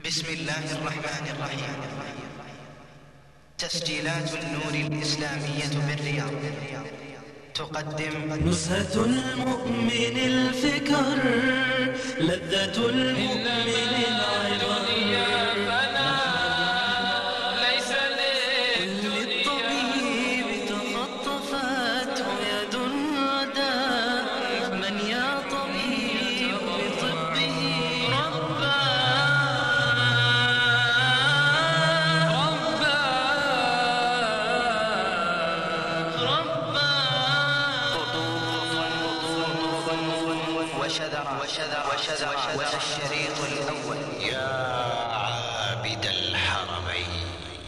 بسم الله الرحمن الرحيم. تسجيلات النور الإسلامية بالرياض تقدم نزهة المؤمن الفكر، لذة المؤمن العبر، ليس للطبيب تخطفته يد ردى، من يا طبيب بطبه وشذر والشريط الأول. يا عابد الحرمين.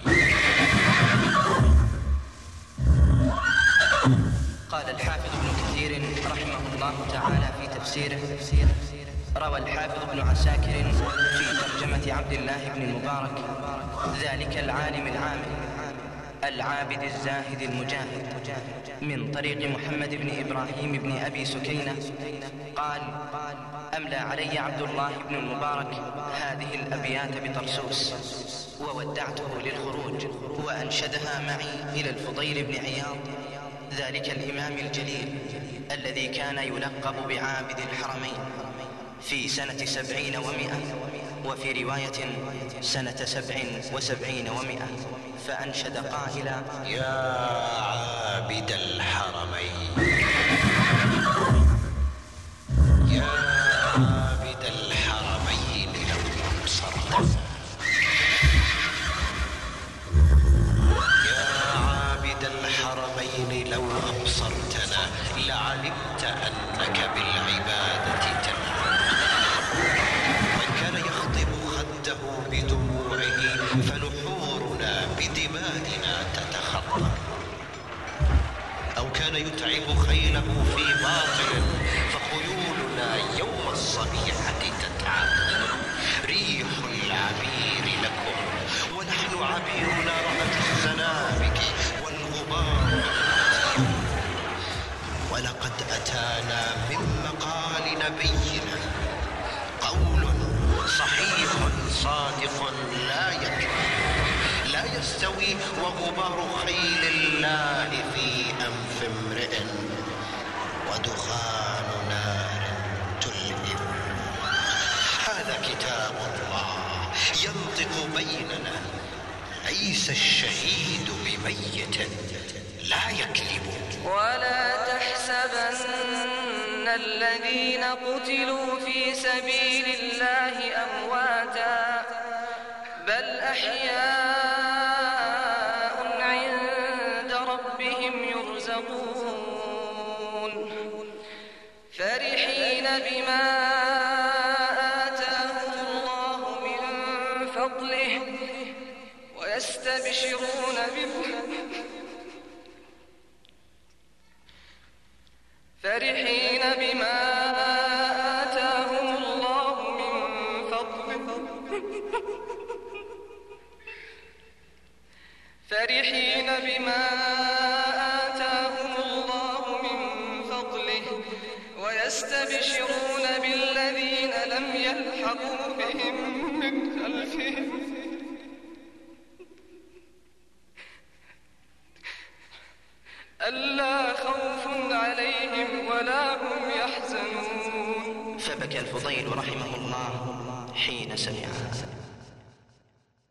قال الحافظ ابن كثير رحمه الله تعالى في تفسيره: روى الحافظ ابن عساكر في ترجمة عبد الله بن المبارك ذلك العالم العامل العابد الزاهد المجاهد من طريق محمد بن إبراهيم بن أبي سكينة قال: أملى علي عبد الله بن المبارك هذه الأبيات بطرسوس، وودعته للخروج، وأنشدها معي إلى الفضيل بن عياض ذلك الإمام الجليل الذي كان يلقب بعابد الحرمين في سنة 70 و100، وفي رواية سنة 77 و100، فأنشد قائلا: يا عابد الحرمين، يا عابد الحرمين لو أبصرتنا، يا عابد الحرمين لو أبصرتنا لعلمت أنك بالعبادة تلعب. من كان يخضب خده بدموعه فنحورنا بدمائنا تتخطر، أو كان يتعب خيله في باطل فخيولنا يوم الصبيحة تتعب. ريح العبير لكم ونحن عبيرنا رأت الزنابك والغبار يغطي. ولقد أتانا من مقال نبينا قول صحيح صادق لا يكذب، لا يستوي وغبار خيل الله في أنف امرئ ودخان نار تلهب. هذا كتاب الله ينطق بيننا، ليس الشهيد بميت لا يكذب. ولا تحسبن الذين قتلوا في سبيل الله أمواتا، بل أحياء عند ربهم يرزقون، فرحين بما آتاهم الله من فضله ويستبشرون فرحين بما آتاهم الله من فضله فرحين بما آتاهم الله من فضله ويستبشرون بالذين لم يلحقوا بهم من